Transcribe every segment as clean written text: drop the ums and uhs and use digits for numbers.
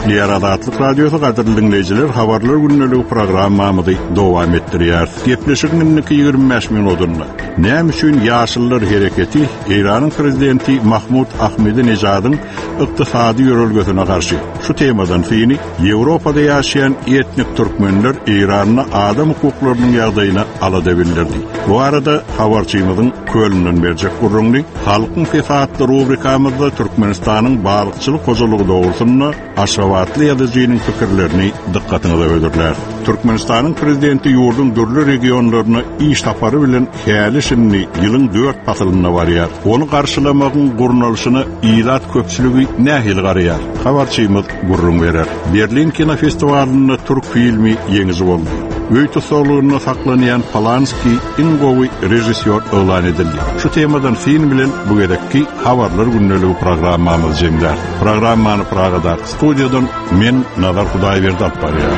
Nükleer Adatlyk Radiosu gaderly dinleyijiler, habarlar günneligi programmamyzy dowam etdirýär. Gepleşik 25 minutunda. Näme üçin ýaşyllar hereketi Iranyň prezidenti Mahmud Ahmedinejadyň ykdysady ýörelgesine garşy. Şu temadan fiýini Ýewropada ýaşaýan etnik türkmenler Iranyň adam hukuklarynyň ýagdaýyna alada bildirdi. Bu arada habarçymyzyň Kölünden berjek gurrunly halkyň fesaatly rubrikamyzda Türkmenistanyň balykçylyk hojalygy dogrusyna aşgabatly ýazyjynyň pikirlerini dikkatiňize öwürler. Türkmenistanyň prezidenti ýurdun dürli regionlaryna iş tapary bilen hälisini ýylyň 4 pasylyna barýar. Onu garşylamagyň gurnalyşyny ýylat köpçüligi nähil garýar. Habarçymyz gurrun berer. Berlin kino festiwalyny türk filmi ýeňizi boldy. Öýtü soglugyna saklanýan Polanski ingowy rejissor elan edildi. Şu temadan film bilen bu gedekki habarlar günneligi programmamyz jemler. Programmany Pragada studiýadan men Nazar Hudaýberdi alyp barýar.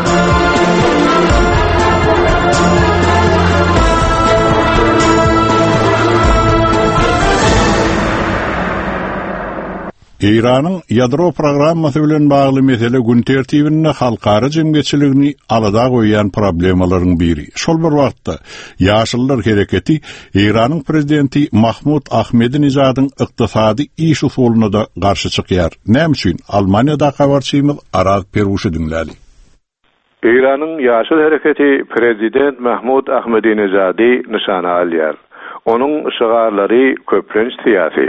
Iranyň ýadro programmasy bilen bagly mesele gün tertibinde halkara jemgyçiligini alada goýan problemalaryň biri. Şol bir wagtda ýaşyllar hereketi Iranyň prezidenti Mahmud Ahmedinejadyň ykdysady iş usulyna da garşy çykýar. Näme üçin? Almaniýada habarçymyz Araz Peruşy dinlädi. Iranyň ýaşyl hereketi prezident Mahmud Ahmedinejady nyşana alýar. Onuň şygarlary köplenç siýasy.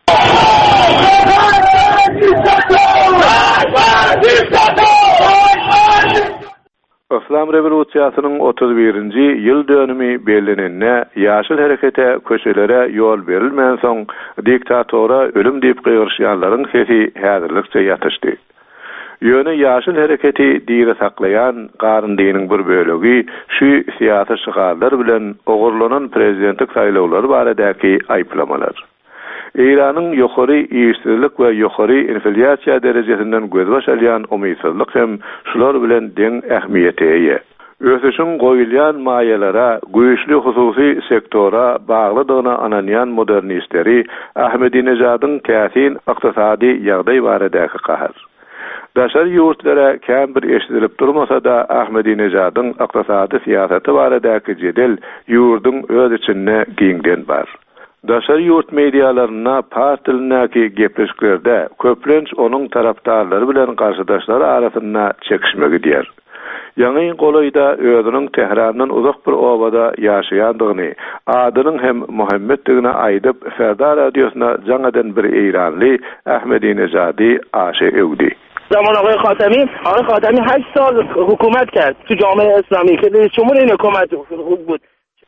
İslam Revolüsiýasynyň 31-nji ýyl dönümi bellenende ýaşyl herekete köşelere ýol berilmän soň diktatora ölüm diýip gyrşýanlaryň sesi häzirlikçe ýatyşdy. Ýöne ýaşyl hereketi diýre saklaýan garyndygynyň bir bölegi şu siýasy şygarlar bilen ogurlanan prezidentlik saýlawlary baradäki aýplamalar. Iranyň ýokary işsizlik we ýokary infляsiýa derejesinden gözbaş alýan umydsızlyk hem şular bilen deň ähmiýete ýa. Ösüşiň goýulýan maýalara, güýçli hususy sektora baglydygyna ananýan modernistleri Ahmedinejadyň täsin ykdysady ýagdaý baradäki kahar. Daşary ýurtlara käm bir eşidilip durmasa da Ahmedinejadyň ykdysady siýasaty baradäki jedel ýurdun öz içinde giňden bar. Daşary ýurt mediýalaryna partilinäki gepleşiklerde köplenç onuň tarapdarlary bilen garşydaşlary arasynda çekişme gidýär. Ýa-ni golaýda özüniň Tehranyň uzak bir obada ýaşaýandygyny, adynyň hem Muhammaddigine aýdyp Ferdar radiosyna jaňadan bir Iranly Ahmedinejady aşy ewdi. زمان آقای خاتمی 8 سال حکومت کرد تو جامعه اسلامی که رئیس جمهور این حکومت بود.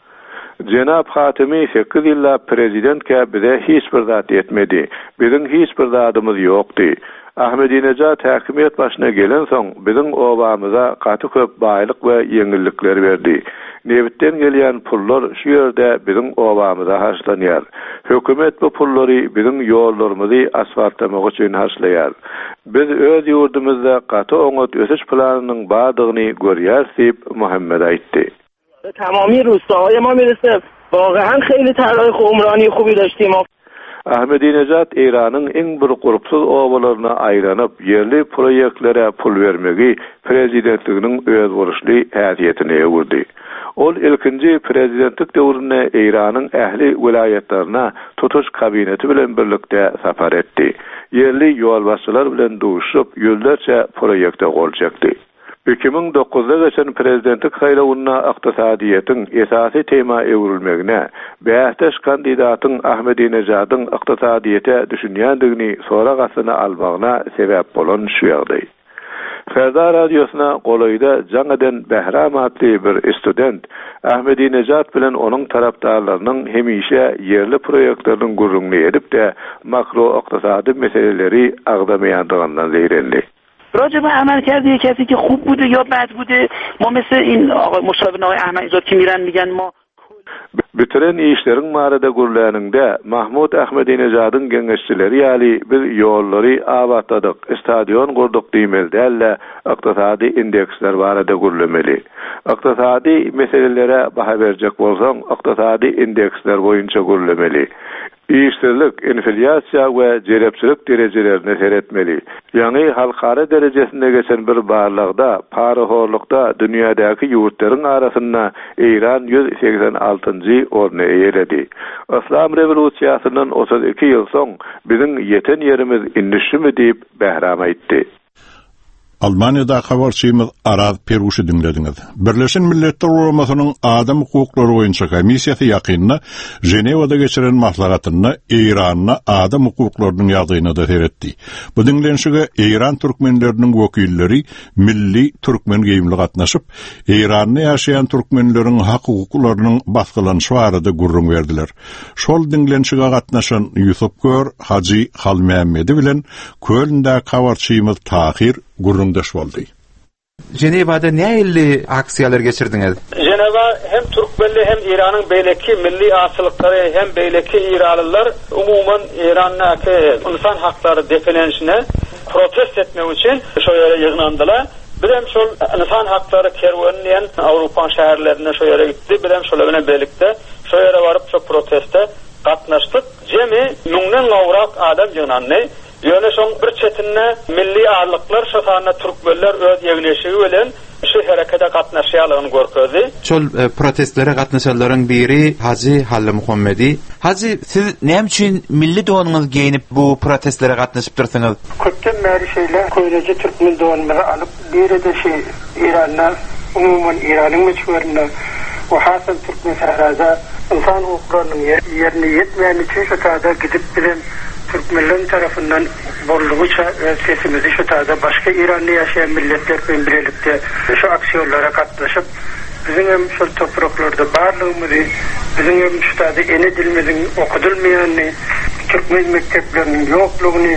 Cenab Hatimi 8 ýylla prezidentke bize hiç bir zat etmedi. Bizim hiç bir zatymyz ýokdy. Ahmedinejad häkimiýet başyna gelen soň bizim obamyza gaty köp baýlyk we ýeňillikler berdi. Nebitden gelýän pullar şu ýerde bizim obamyza haşlanýar. Hökümet bu pullary bizim ýollarymyzy asfaltlamak üçin haşlaýar. Biz öz ýurdumyzda gaty oňat ösüş planynyň badygyny görýär diýip Muhammed aýtdy. تمامی روستاهای ما میرسه واقعا خیلی طرح عمرانی خوبی داشتیم. Ahmedinejad Iranyň iň bir gurupsuz obalaryna aýranyp yerli proýektlere pul bermegi prezidentliginiň öz buruşly häsiýetine ýewirdi. Ol ilkinji prezidentlik döwründe Iranyň ähli vilayetlerine tutuş kabineti bilen birlikde safar etdi. Yerli ýolbaşçylar bilen duşup ýüllerçe proýekte gol çekdi. 2009'da geçen prezidentlik saýlawyna ykdysadyýetin esasy tema ewrilmegine, bähtäş kandidatyň Ahmedinejadyň ykdysadyýete düşünýändigini sonra gasyna almagyna sebäp bolan şu ýagdaý. Ferdar radiosyna golaýda jaňadan Behram adly bir student Ahmedinejad bilen onuň tarapdarlarynyň hemişe yerli proýektleriniň gurrunly edip de makro ykdysady meseleleri agdamaýandygyndan zeýrendi. راجع به عمل کرده کسی که خوب بوده یا بد بوده ما مثل این آقای مشاور آقای احمدی‌زاد که میرن میگن ما bitiren işlerin marada gurlanynda Mahmud Ahmedinejadyň geňeşçileri ýaly biz ýollary abatladyk, stadion gurduk diýmeldälle ykdysady indeksler barada gurlameli. Ykdysady meselelere baha berjek bolsaň, ykdysady indeksler boýunça gurlameli. işsizlik, inflyasiya we jelepçilik derejelerini seyretmeli. Ýani halkara derejesinde geçen bir barlygda, paraholukda dünýädäki ýurtlaryň arasynda Iran 186-njy orny eýeledi. İslam rewolusiýasynyň 32 ýyl soň biziň ýeten ýerimiz indişimi diýip bähram aýtdy. Almanya'da habarçymyz Araz Peruşy dinlediňiz. Birleşen Milletler Guramasynyň Adam Hukuklary boýunça komissiýasy ýakynda Ženewada geçiren maslahatyny Iranyň adam hukuklarynyň ýagdaýyna da seretdi. Bu dinlenşige Iran türkmenleriniň wekilleri milli türkmen geýimli gatnaşyp, Iranyň ýaşaýan türkmenleriň hak hukuklarynyň baskylanyşy barada gurrun berdiler. Şol dinlenşige gatnaşan Yusuf Gör, Haji Halmehmedi bilen Kölnde habarçymyz Tahir gurrundaş boldy. Ženewada näýeli aksiýalar geçirdiňiz? Ženeva hem Türkmenli hem İran'ın beyleki milli asyllyklary hem beyleki İranlılar umuman İran'daki insan hakları defilenişine protest etmek için şöyle ýygnandylar. Birem şol insan hakları kerweninden Avrupa şäherlerine şöyle gitti. Birem şol bilen birlikde şöyle barıp şu proteste gatnaşdyk. Jemi müňden gowrak adam ýygnandy. Ýöne şoň bir çetinne milli ağırlıklar şoňa türkmenler öz ýegneşigi bilen şu herekete gatnaşýarlygyny görkezdi. Şol protestlere gatnaşanlaryň biri Haji Halmehmedi. Haji, siz näme üçin milli doňuňyzy giyinip bu protestlere gatnaşyp dursaňyz? Köpden bäri şeýle köýleje türkmen doňuny alyp biri de İran'a, umuman İran'yň meçhurlygyna we hasan türkmen sahrada insan hukuklarynyň ýerine ýetmeýän üçin şu taýda gidip bilen Türkmenlerin tarafından bolluğuça sesimizi şu tarzda başka İran'da yaşayan milletler bilen birlikte şu aksiyonlara katlaşıp bizim hem şu topraklarda barlığımızı, bizim hem şu tarzda ene dilimizin okudulmayanını, Türkmen mekteplerinin yokluğunu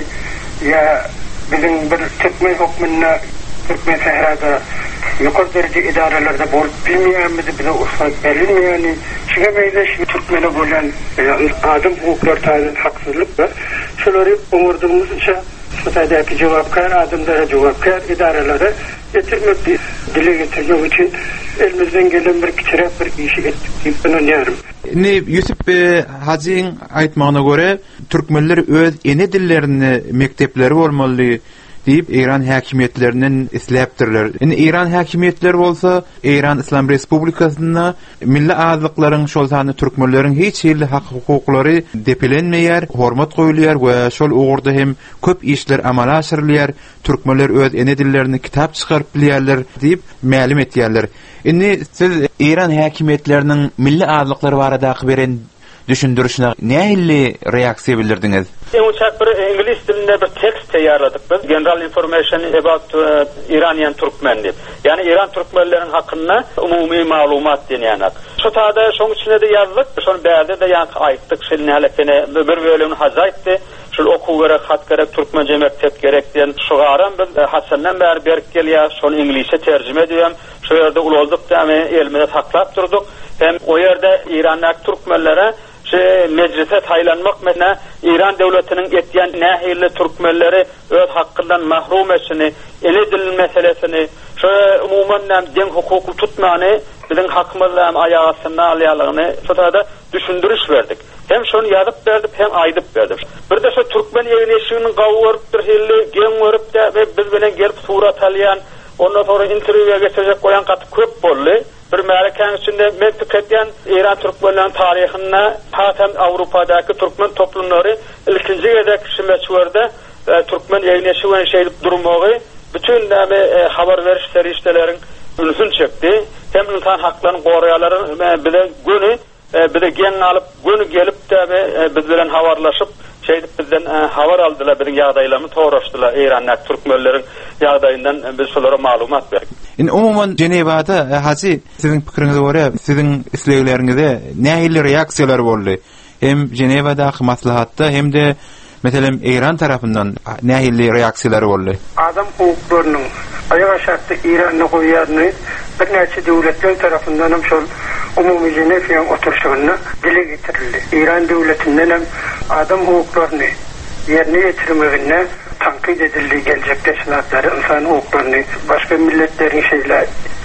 ya bizim bir Türkmen hukmuna, Türkmen sahrada yukarı derece idarelerde bolup bilmeýänmizi bize uslak verilmeýäni şeýle meýle Türkmene bolan adam hukuklar taýdan haksızlyk var. Şolary umurduğumuz üçin şu taýdaki jogapkar adamlara jogapkar idarelere getirmek dile getirmek için elimizden gelen bir kiçirek bir işi etdik diýip düşünýärem. Yusuf Hajiň aýtmagyna göre türkmenler öz ene dillerini mektepleri bolmaly diýip İran häkimetlerinin isläpdirler. İran häkimetleri bolsa İran İslam Respublikasyna milli azlyklaryň şol sany türkmenleriň hiç ýerli hak hukuklary depelenmeýär, hormat goýulýar we şol ugurda hem köp işler amala aşyrylýar. Türkmenler öz ene dillerini kitap çykaryp bilýärler diýip ma'lum etýärler. Siz İran häkimetleriniň milli azlyklary barada beren düşündürüşüne näýeli reaksiýa bildirdiňiz? Uçak bir İngiliz dilinde bir tekst tayarladık biz. General Information about Iranian Turkmen diye. Yani İran Türkmenlerinin hakkında umumi malumat denýän. Şu taýda şoň içinde de yazdık. Şoň bärde de ýa aýtdyk. Şeýle halekene bir bölümini hazaýtdy. Şol okuw gerek, hat gerek, türkmence mektep gerek diýen şu garam biz Hasandan bäri berip gelýär. Şol ingilisçe terjime edýär. Şu ýerde ulazdyk däme elmede saklap durduk. Hem o ýerde Iranyň türkmenlere meclise taýlanmak mesela İran devletinin etýän nähili türkmenleri öz hakkyndan mahrum etşini, ele dil meselesini, şu umuman den hukuky tutmany, bizim hakkymyzdan ayağa asyna alýarlygyny şu taýda düşündürüş berdik. Hem şonu ýazyp berdik, hem aýdyp berdik. Bir de şu türkmen ýegneşiginiň gawuryp bir hille geň görüp de biz bilen gelip surat alýan, ondan sonra interwýuga geçecek goýan gaty köp boldy. Bir Amerikan içinde mektepden İran Türkmenlerinin tarihine hatem Avrupa'daki Türkmen toplumları ilkinci gedek meçhurda Türkmen ýegneşi we şeýdip durmagy bütün habar veriş serişdelerin ünhün çekdi. Hem insan haklaryny goraýarlaryň bilen günü bile geň alıp günü gelip de biz bilen habarlaşyp şeýdip bizden habar aldylar, biziň ýagdaýlarymyzy toraşdylar. İranlyk türkmenleriň ýagdaýyndan biz şolara maglumat berdik. Umuman Ženewada Haji, siziň pikiriňize görä, siziň isleýleriňizde nähili reaksiýalar boldy? Hem Ženewadaky maslahatda hem de meselem İran tarapyndan nähili reaksiýalar boldy? Adam hukuklarynyň aýaga aşakda İranyň goýýarny bir näçe döwletler tarapyndan hem şol umumy Ženewa oturuşyna dile getirildi. İran döwletinden hem adam hukuklaryny ýerine ýetirmegine tankid edildi, gelecekte şinatları, insan hukuklaryny, başka milletlerin şeyler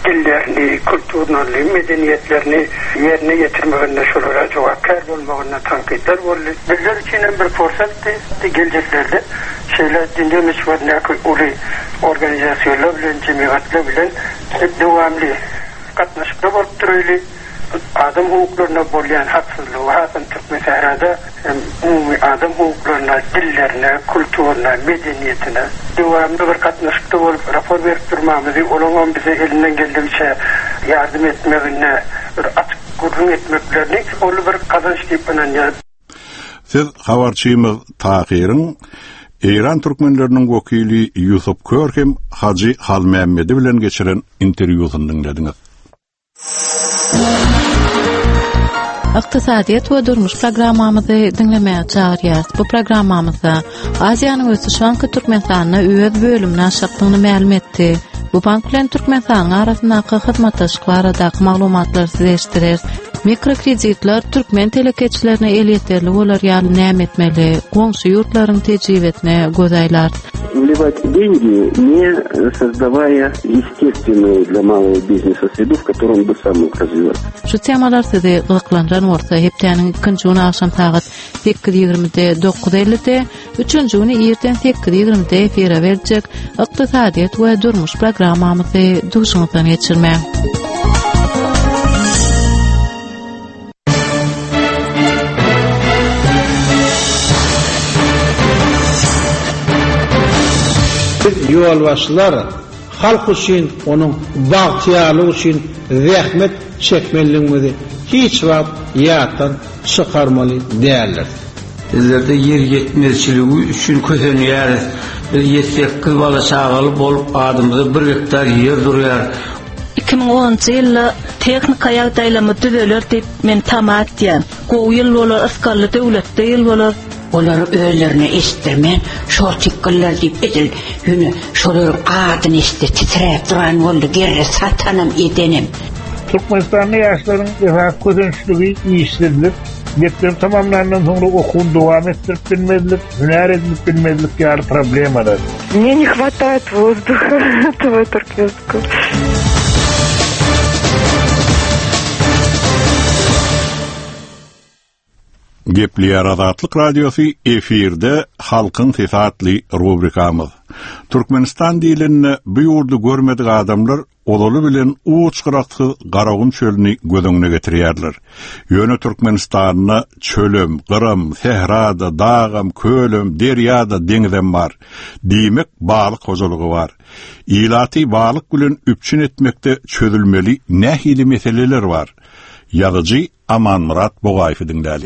dillerini, kulturlarını, medeniyetlerini yerine getirmeginde şolara cevapkar bolmagynda tankitler boldy. Bizler için bir fırsatdy. Geleceklerde şeyler dinlemiş var uli organizasyonlar bilen, cemiyatlar bilen devamlı katnaşıkta bolup durýarly. Adam hukuklarına bolýan haksızlygy hasan Türkmen sahrada adam hukuklarına, dillerine, kulturuna, medeniyetine devamlı bir katnaşıkta bolup rapor berip durmamyzy, olaňam bize elinden geldiğince yardım etmegine, bir açık gurrun etmeklerini olu bir kazanç diýip öňe. Siz habarçymyz Tahirin İran Türkmenlerinin wekili Yusuf Körkem Hacı Halmehmedi bilen geçiren interwýusyny dinlediňiz. Iqtisadiyat we durmuş programmamyzy dinlemäge çagyrýar. Bu programmamyzda Aziýanyň ösüşanky Türkmenistanyna öýet bölümine aşyklygyny ma'lum etdi. Bu bank bilen Türkmenistanyň arasyndaky hyzmatdaşlyk baradaky maglumatlary size eşitdirer. Mikrokreditler Türkmen telekeçilerine eliyetlerli olar ýaly näme etmeli, goňşy ýurtlaryň tejribetine göz aýlar. Вливать деньги, не создавая естественную для малого бизнеса среду, в котором бы сам мог развиваться. Şu temalar size ýyklanjan bolsa, hepdeniň ikinji güni akşam saat 8:20-de 9:50-de, üçüncü güni erten 8:20-de efire berjek Iqtisadiyat we durmuş programmamyzy duşuňyzdan geçirmek. Yolbaşçylar halk üçin, onuň bagtyalygy üçin zähmet çekmeliligini hiç wagt ýatdan çykarmaly däldir. Bizlerde yer yetmezçiligi üçin kösenýär. Bir 7-8 bala çagaly bolup adymyza 1 hektar yer durýar. 2010-njy ýylda teknik ýagdaýlamy düzeler diýip men tamat diýen. Gowy ýyl bolar, asgarly döwletde ýyl bolar. Olar öýlerini estirmen, şol tikiller diýip edil. Ýöne şolary gadyny estir, titrep duran boldy, gerre satanam edenim. Türkmenistan'da yaşların efendim közençlüğü işlenilip, mektep tamamlanandan sonra okul devam ettirip bilmedilik, hüner edilip bilmedilik ýaly problem var. Мне не хватает воздуха этого туркменского. Gepli Azatlyk Radiosu efirde halkın sesatli rubrikamız. Türkmenistan dilini bu ýurdu görmedik adamlar olaly bilen uçgıraksız Garagum çölüni gözüňe getirýärler. Ýöne Türkmenistanyna çölüm, gyrym, sehrada, dağam, kölüm, derýada, deňizem bar. Diýmek balyk hojalygy bar. Ilaty balyk bilen üpçün etmekde çözülmeli nähili meseleler bar. Ýazyjy Aman Murat Bogaýew dinläli.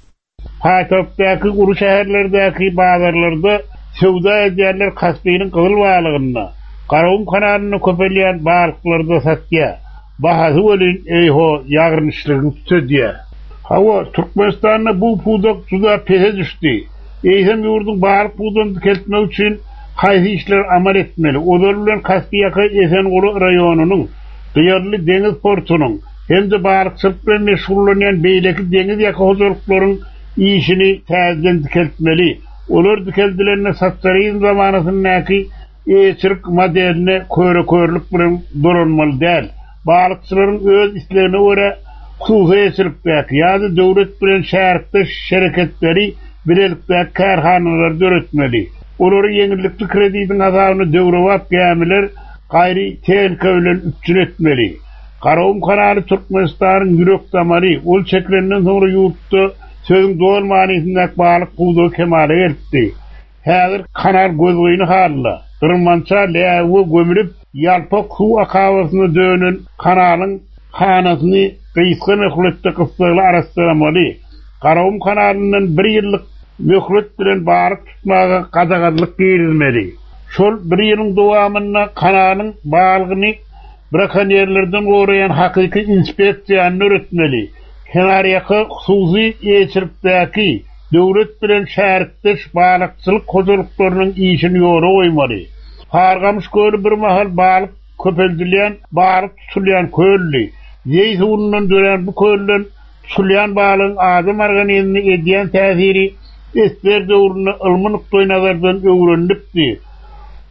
Hatopdaki uru şäherlerdäki bazarlarda sowda edýärler Kaspiynyň gyzyl balygyna. Garagum kanalyny köpelýän balyklarda satýar. Bahasy bolan eýho ýagrynçlygyny tutýar. Hawa Türkmenistanyna bu pudak juda pese düşdi. Eýsem ýurduň balyk pudan keltmek üçin haýsy işler amal etmeli. Olar bilen Kaspiýaky esen ulu raýonunyň Gyýarly deňiz portunyň hem-de balykçylyk bilen meşgullanýan beýleki deňiz ýaky hojalyklaryň işini täzeden dikeltmeli. Olar dikeldilerine satsaryň zamanasyndaky eçirik modeline körlük bilen dolanmaly däl. Balykçylaryň öz islerine görä hususy eçirikdäk ýa-da döwlet bilen şäherlikde şereketleri bilelikdäk karhanalar döretmeli. Olary ýeňillikli kreditiň azabyny döwrewap gämiler gaýry tehlike bilen üpçün etmeli. Garagum kanaly Türkmenistanyň ýürek damary, ol çeklenden soňra ýurtda sözün doğal manysyndaky balyk buwdy kemale geldi. Häzir kanal gözüni halla. Dyrmança läwe gömülip ýalpak suw akawasyna dönen kanalyň hanasyny gysga möhletde kysgaly arastyrmaly. Garagum kanalynyň 1 ýyllyk möhlet bilen balyk tutmaga gadagadlyk berilmeli. Şol 1 ýylyň dowamyna kanalyň balygyny brakonýerlerden gorayan hakyky inspeksiýany öretmeli. Kenaryaky hususy eçiripdäki döwlet bilen şäherlikdeş balykçylyk hojalyklarynyň işini ýola goýmaly. Hargamyş göl bir mahal balyk köpeldilýän, balyk tutulýan kölli. Ýeý suwundan dören bu kölden tutulýan balygyň adam organizmine edýän täsiri esler döwrüne ilmi nukdaý nazardan öwrenilipdi.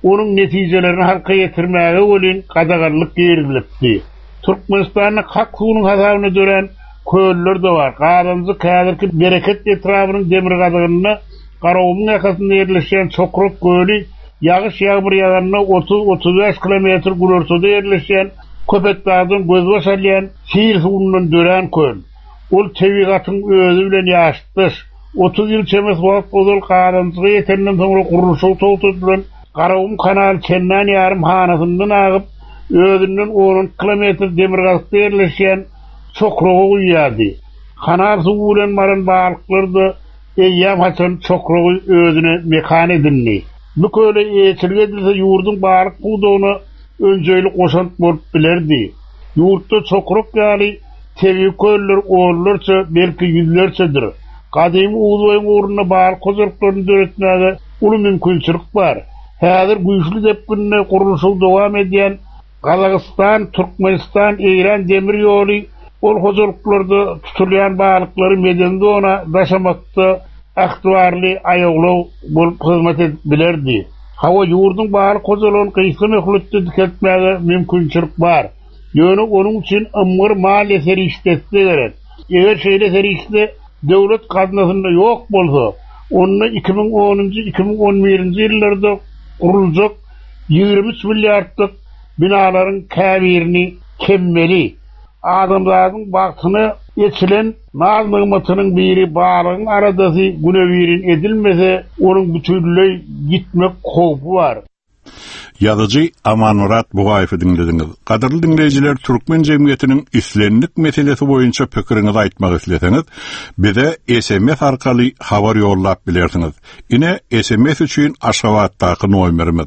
onun netijelerini halka getirmäge bolin gadagarlyk gerilipdi. Türkmenistan'ın hak suunun hasabına dören köylüler de var. Qadanzy kädirki bereket etrafının demir gadagynna Garawumyň ýakasynda ýerleşen Çokrok göli ýagyş ýağmur ýaganna 30-35 kilometr gururtuda ýerleşen Köpekdağdan gözbaş alýan Sil suwundan dören köl. Ol tebigatyň özü bilen ýaşdyş. 30 ýyl çemes wagt ozal Qadanzyga ýetenden soňra gurulşy togtudylan Garawum kanal Kennan ýarym hanasyndan agyp özünden 10 kilometr demir gasda ýerleşen Çokroga ýady. Kanal suwu bilen maran balyklary eýýam haçan Çokrogy özüne mekan edinli. Bu köle ýetirgedilse ýurdun balyk budugyny önceýli goşant bolup bilerdi. Ýurtda Çokrok ýaly tebi köller oğullarça belki yüzlerçedir. Kadim uğuluyun uğruna balyk kozurklaryny döretmäge uly mümkinçilik bar. Häzir güýçli depkinne gurulşy dowam edýän Gazakistan, Türkmenistan, İran demir ýoly ol hozurluklarda tutulýan balyklary medende ona daşamakda aktuarly aýaglaw bolup hyzmat bilerdi. Hawa ýurdun balyk hozurlaryny gysga mehletde diketmäge mümkinçilik bar. Ýöne onuň üçin ömür mal eseri işletdi gerek. Eger şeýle serişde döwlet gaznasynda ýok bolsa, onu 2010-2011 ýyllarda guruljak 23 milliardlyk binalaryň käbirini kemmeli adamlaryň bagtyny ýetilen mal mygmatynyň biri balygyň aradasy günewirin edilmese onuň bütünlüği gitmek howpy bar. Ýazyjy Amanmurat Bugaýew dinlediňiz. Gaderly dinleýijiler, türkmen jemgyýetiniň islenlik meselesi boýunça pikiriňizi aýtmak isleseňiz, bize SMS arkaly habar ýollap bilersiňiz. Ine SMS üçin Aşgabatdaky nomerimiz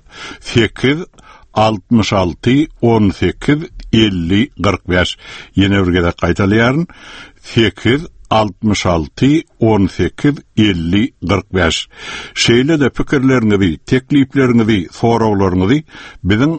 866 18 50 45. Ýene birgede gaýtalýaryn 866 18 50 45. Şeýle de pikirleriňizi, teklipleriňizi, sorawlaryňyzy biziň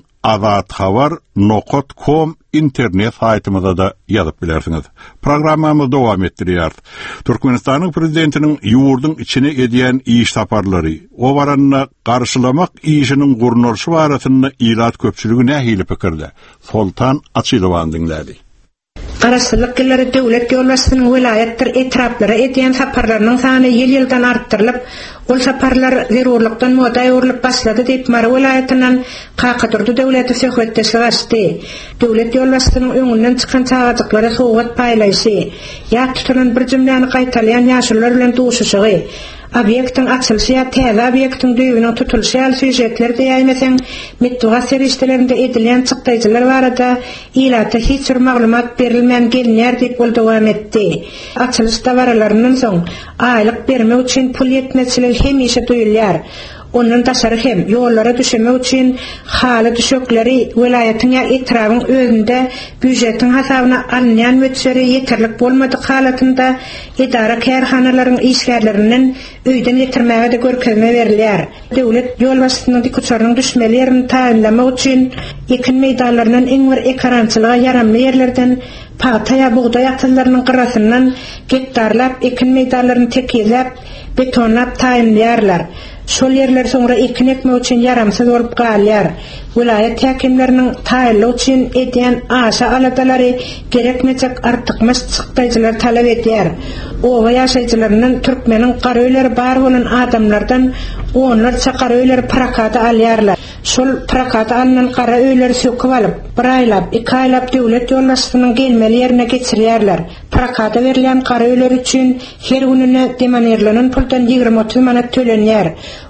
azathabar.com internet saytymyzda da ýazyp bilersiňiz. Programmamyzy dowam etdirýär. Türkmenistanyň prezidentiniň ýurdun içine edýän iş saparlary, o baranyna garşylamak işiniň gurnulşy barasynda ilat köpçüligi nähili pikirde. Sultan Açylowan dinlädi. Garaşsylyk gelleri döwlet ýolbaşçynyň vilayetler etraplary edýän saparlarynyň sany ýyl-ýyldan artdyrylyp, ol saparlar zerurlukdan moda ýorulyp başlady diýip Mara vilayetinden Kakadurdy döwleti söhbetdeşi açdy. Döwlet ýolbaşçynyň öňünden çykan çağadyklary sowgat paýlaýsy, ýa tutulan bir jümläni gaýtalýan ýaşullar bilen duşuşygy, obyektin açılşı ya täze obyektin düýbüniň tutulşy ýaly süjetler diýýämeseň, mittuga serişdelerinde edilýän çykdaýjylar barada ilata hiç bir maglumat berilmän gelýär diýip bol dowam etdi. Açylış dawaralarynyň soň aýlyk bermek üçin pul ýetmezçilik hemişe duýulýar. Ondan taşary hem ýollara düşemek üçin haly düşekleri welaýatyň ýa etrawyň özünde büdjetiň hasabyna alynýan möçleri ýeterlik bolmadyk halatynda idara kärhanalaryň işgärlerinden öýden ýetirmäge de görkezme berilýär. Döwlet ýolbaşçynyň dikçaryň düşmeli ýerini taýinlamak üçin ekin meýdanlarynyň iň bir ekrançylyga yaramly ýerlerden paýta buğday atlarynyň gyrasyndan gektarlap ekin meýdanlaryny tekizlep betonlap taýinlýarlar. Şol ýerler soňra ekin ekmek üçin yaramsız bolup galýar. Vilayet häkimleriniň taýinli üçin edýän aşa aladalary gerekmejek artykmys çykdaýjylar talap edýär. Owa ýaşaýjylarynyň türkmeniň garaýlary bar bolan adamlardan onlarça garaýlary prakata alýarlar. Şol prakata alynan gara öýleri söküp alyp, bir aýlap, 2 aýlap döwlet ýolbaşçynyň gelmeli ýerine geçirýärler. Prakata berilýän gara öýler üçin her gününe demanerlenen puldan 20-30 manat tölenýär.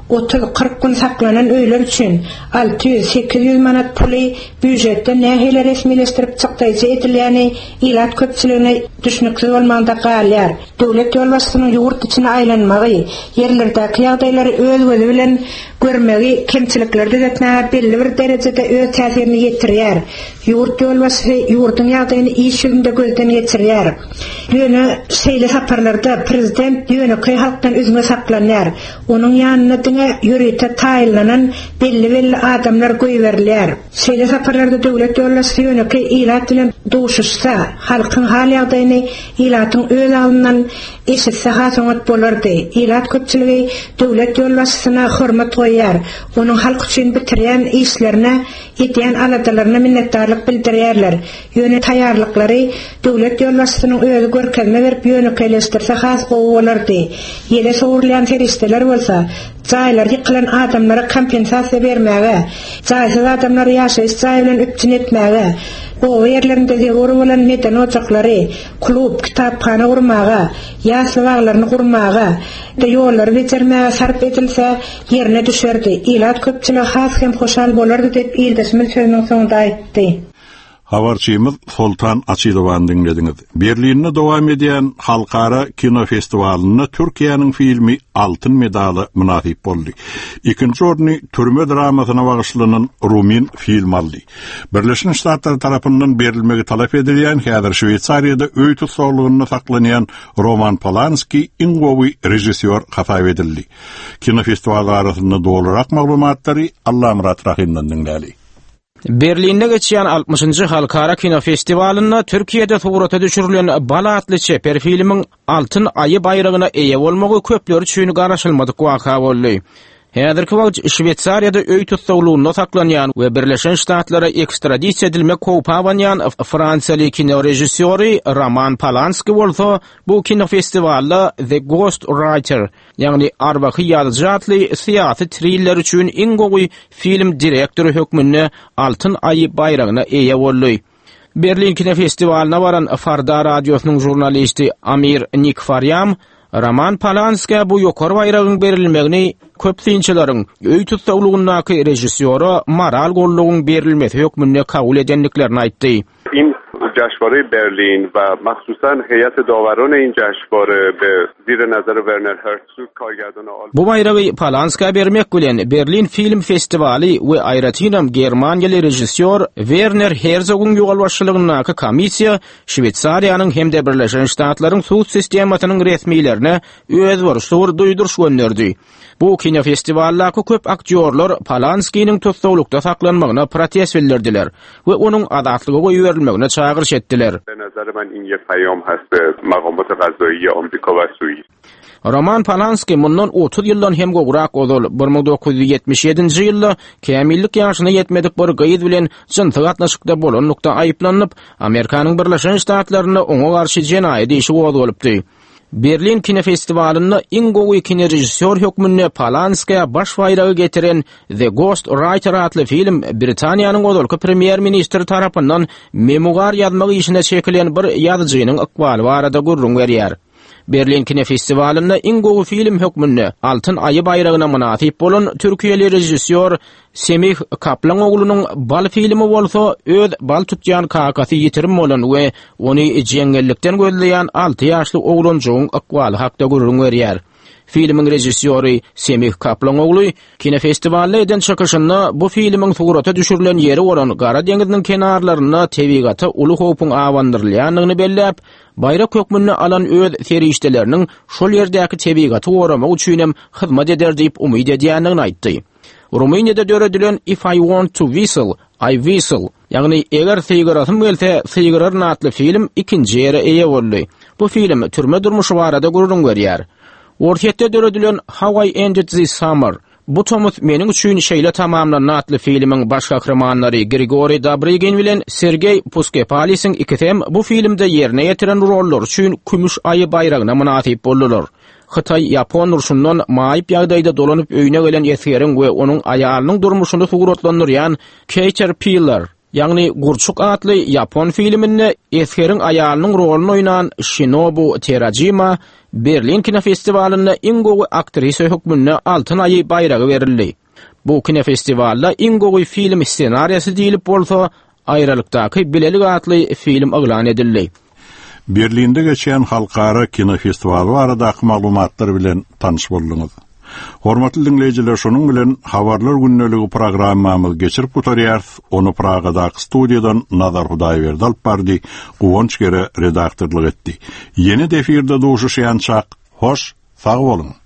30-40 gün saklanan öýler üçin 600-800 manat puly büdjetde nähili resmileşdirip çykdaýjy edilýäni ilat köpçüligine düşnüksiz bolmanda galýar. Döwlet ýolbaşçynyň ýurt içine aýlanmagy, ýerlerdäki ýagdaýlary öz gözü bilen görmegi, kemçilikleri düzeltmäge belli bir derejede öz täsirini ýetirýär. Ýurt ýolbaşçy ýurdun ýagdaýyny iş ýüzünde gözden geçirýär. Yöne şeýle saparlarda prezident ýöne halkdan üzüňe saklanýar. Onuň ýanyna diňe ýürüýte taýlanan belli adamlar goýberler. Şeýle saparlarda döwlet ýollaşy ýöne ilat bilen duşuşsa, halkyň hal ýagdaýyny ilatyň öz alından eşitse hasoňat bolardy. Ilat köpçüligi döwlet ýollaşysyna hormat goýar. Onuň halk üçin bitirýän işlerine, edýän aladaryna minnetdarlyk bildirýärler. Ýöne taýýarlyklary döwlet ýollaşysynyň özi görkezme berip ýöne kelestirse has gowalardy. Ýele soňurlayan ferişteler bolsa, jaýlar ýykylan adamlara kompensasiýa bermäge, jaýsız adamlar ýaşaýyş jaý bilen üpçün etmäge, o yerlerinde zehur bolan meden oçaklary, klub, kitapxana gurmaga, ýaşly baglaryny gurmaga, ýollar geçirmäge sarp edilse ýerine düşerdi. Ilat köpçülik has hem hoşal bolardy dep ýeldesmel sözüniň soňunda aýtdy. Habarçymyz Sultan Açylowan dinlediňiz. Berlinde dowam edýän halkara kino festiwalyna Türkiýanyň filmi altyn medaly munasip boldy. Ikinji orny türme dramasyna bagyşlanan Rumin film aldy. Birleşen Ştatlar tarapyndan berilmegi talap edilýän häzir Şweýçariýada öý tutsalygyny saklanýan Roman Polanski ingowy rejissor hafy edildi. Kino festiwaly arasynda dolarak maglumatlary Allamurat Rahimden dinläli. Berlinde geçýän 60-njy halkara kino festiwalyna Türkiýede surata düşürilen Bala atly çeper filmiň altyn aýy bayragyna eýe bolmagy köpler üçin garaşylmadyk waka boldy. Häzirki wagt Şweýçariýada öý tutsalygyny saklanýan we Birleşen Ştatlara ekstradisiýa edilmek kopawanýan Fransiýaly kino rejissori Roman Polanski bolsa bu kino festivalda The Ghost Writer, ýagny arwaky ýazyjy atly syýasy thriller üçin iň gowy film direktori hökmünde altyn aýy bayragyna eýe boldy. Berlin kino festivalina baran Farda radiosynyň jurnalisti Amir Nikfaryam Roman Polanski bu ýokary bayragyň berilmegini köpçüliklaryň öý tutsalygyny rejissori moral gollugyň berilmesi hökmünde kabul edenliklerini aýtdy. جشنواره برلین و مخصوصاً هیئت داوران این جشنواره به زیر نظر ورنر هرتزوگ کارگردان Bu bayragy Polanski'ye bermek bilen Berlin Film Festivali we aýratynam Germaniýaly rejissor Werner Herzog'un ýol başçylygyndäki komissiýa Şweýçariýanyň hemde Birleşen Ştatlaryň suwut sistematynyň resmiýlerine öz borçlugy duýduruş gönderdi. Bu kino festivallaky köp aktyorlar Polanski'niň tutsaglykda saklanmagyna protest bildirdiler we onuň azatlyga goýuberilmegine çağırış etdiler. به نظر من این یه پیام هست به مقامات قضایی آمریکا و سوئیس. Roman Polanski mundan 30 ýyldan hem gowrak ozal 1977-nji ýylda kämillik ýaşyna ýetmedik bir gaýyd bilen jynsyk gatnaşykda bolanlykda aýyplanyp Amerikanyň Birleşen Ştatlaryna oňa garşy jenaýat işi goýulypdy. Berlin kino festiwalyna iň gowy kino rejissor hökmünde Polanski'ye baş bayragy getiren The Ghost Writer atly film Britaniýanyň ozalky premier ministri tarapyndan memuar ýazmagy işine çekilen bir ýazyjynyň ykbaly barada gurrun berýär. Berlin kino festiwalyna iň gowy film hökmünde altyn aýy bayragyna munasip bolan Türkiýeli rejissor Semih Kaplan oglunyň Bal filmi bolsa öz bal tutýan kakasy ýitirim bolan we ony jeňellikden gözleýän 6 ýaşly oglanjyň ykbaly hakda gurrun berýär. Filmin rejissori Semih Kaplan oglu kino festivalda eden çykyşynda bu filmiň surata düşürilen ýeri bolan Gara deňiziň kenarlaryna tebigaty uly howpun awandyrylýanyny belläp, bayrak hökmünde alan öz serişdeleriniň şol ýerdäki tebigaty goramak üçin hem hyzmat eder diýip umyt edýändigini aýtdy. Rumyniýada döredilen If I Want to Whistle, I Whistle, ýagny eger sygyratym gelse sygyrar atly film ikinji ýere eýe boldy. Bu film türme durmuşy barada gurrun berýär. Ortaýatda döredilen How I Ended This Summer, bu tomut meniň üçin şeýle tamamlanan atly filmiň baş kahramanlary Grigori Dobrygin bilen Sergey Puskepalisiň ikisem bu filmde ýerine ýetiren rollar üçin kümüş aýy bayragyna munasip boldular. Xitay Ýapon urşundan maýyp ýagdaýda dolanyp öýüne gelen esgeriň we onuň aýalynyň durmuşyny suratlandyrýan Caterpillar, ýagny Gurçuk atly Ýapon filminde esgeriň aýalynyň roluny oýnan Shinobu Terajima Berlin kino festiwalyna iň gowy aktrisa hökmünde altyn aýy bayragy berildi. Bu kino festivalda iň gowy film ssenariýasy diýilip bolsa, aýralykdaky Bilelik atly film eglan edildi. Berlinde geçen halkara kino festivaly barada maglumatlar bilen tanış boldunuz. Hormatly dinleyijiler, şonuň bilen Habarlar günneligi programmamyz geçirip gutarýar. Onu Pragadaky studiýadan Nazar Hudaýberdi alyp bardy, Guwonç gere redaktorlyk etdi. Ýeni efirde duşuşýançak, hoş, sag bolun.